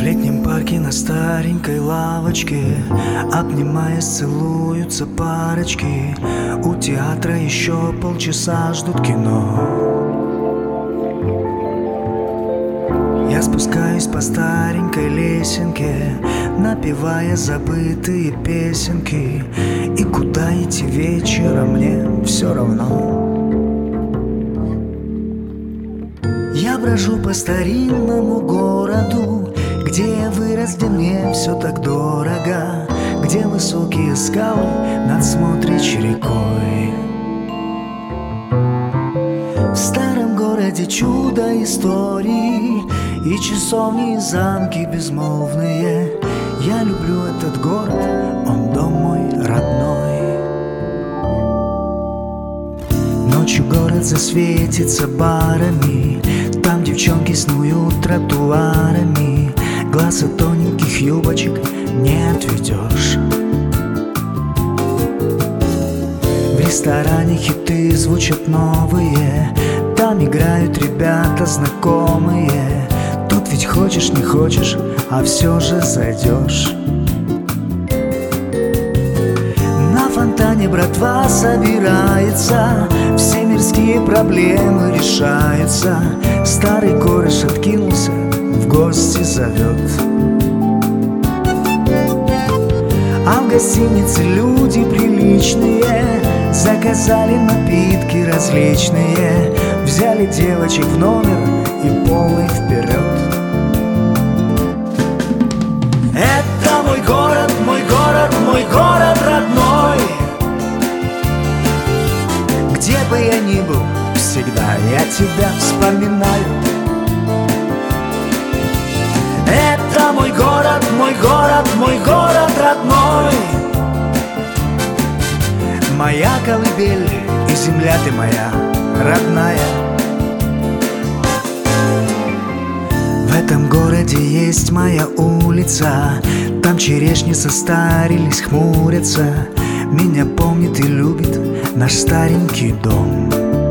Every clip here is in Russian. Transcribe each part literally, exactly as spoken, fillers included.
летнем парке на старенькой лавочке, обнимаясь, целуются парочки. У театра еще полчаса ждут кино. Я спускаюсь по старенькой лесенке, напевая забытые песенки. И куда идти вечером, мне все равно. Я брожу по старинному городу, где я вырос, где мне все так дорого, где высокие скалы над смотрящей рекой. В старом городе чудо истории и часовни, и замки безмолвные. Я люблю этот город, он дом мой родной. Ночью город засветится барами, там девчонки снуют тротуарами. Глаз от тоненьких юбочек не отведешь. В ресторане хиты звучат новые, там играют ребята знакомые. Тут ведь хочешь не хочешь, а все же зайдешь. На фонтане братва собирается, все мирские проблемы решаются. Старый кореш откинулся, в гости зовет. А в гостинице люди приличные заказали напитки различные, взяли девочек в номер и полы вперед. Это мой город, мой город, мой город родной. Где бы я ни был, всегда я тебя вспоминаю. Это мой город, мой город, мой город родной. Моя колыбель и земля ты моя родная. В этом городе есть моя улица, там черешни состарились, хмурятся. Меня помнит и любит наш старенький дом.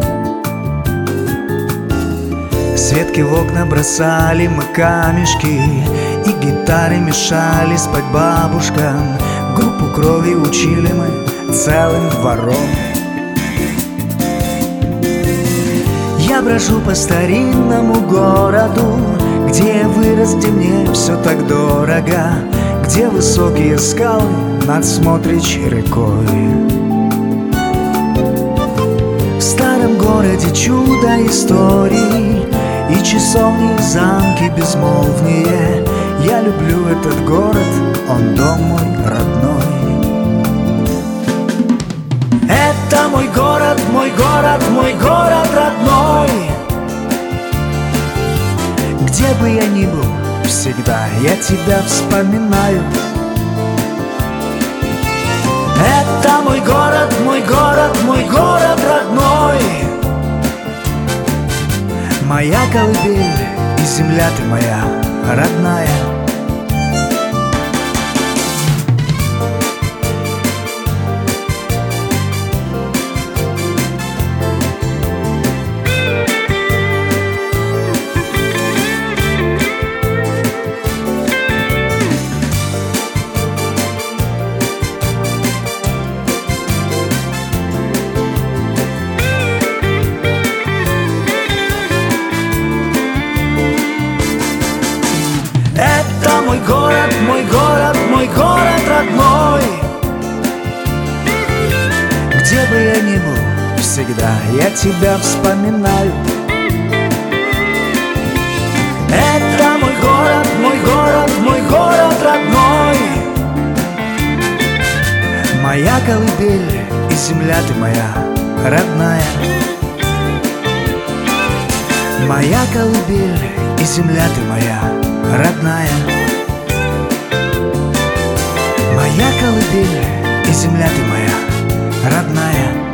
С ветки в окна бросали мы камешки, и гитары мешали спать бабушкам. Группу крови учили мы целым двором. Я брожу по старинному городу, где я вырос, где мне все так дорого, где высокие скалы над смотрящей рекой. В старом городе чудо истории и часовни, и замки безмолвные. Я люблю этот город, он дом мой родной. Это мой город, мой город, мой город родной. Где бы я ни был, всегда я тебя вспоминаю. Это мой город, мой город, мой город родной. Моя колыбель и земля ты моя родная. Мой город, мой город, мой город родной. Где бы я ни был, всегда я тебя вспоминаю. Это мой город, мой город, мой город родной. Моя колыбель и земля ты моя родная. Моя колыбель и земля ты моя родная. Моя колыбель и земля ты моя родная.